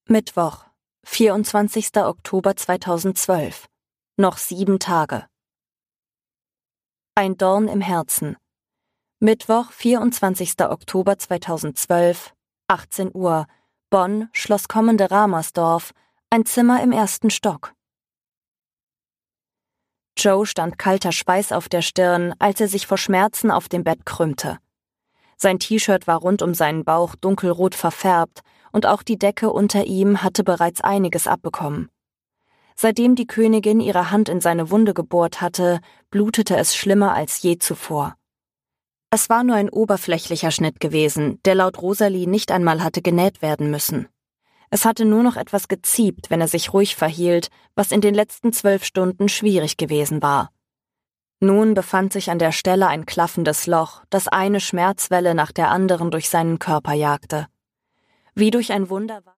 Mittwoch, 24. Oktober 2012. Noch 7 Tage. Ein Dorn im Herzen. Mittwoch, 24. Oktober 2012, 18 Uhr, Bonn, Schloss Kommende-Ramersdorf, ein Zimmer im 1. Stock. Joe stand kalter Schweiß auf der Stirn, als er sich vor Schmerzen auf dem Bett krümmte. Sein T-Shirt war rund um seinen Bauch dunkelrot verfärbt und auch die Decke unter ihm hatte bereits einiges abbekommen. Seitdem die Königin ihre Hand in seine Wunde gebohrt hatte, blutete es schlimmer als je zuvor. Es war nur ein oberflächlicher Schnitt gewesen, der laut Rosalie nicht einmal hatte genäht werden müssen. Es hatte nur noch etwas geziebt, wenn er sich ruhig verhielt, was in den letzten 12 Stunden schwierig gewesen war. Nun befand sich an der Stelle ein klaffendes Loch, das eine Schmerzwelle nach der anderen durch seinen Körper jagte. Wie durch ein Wunder war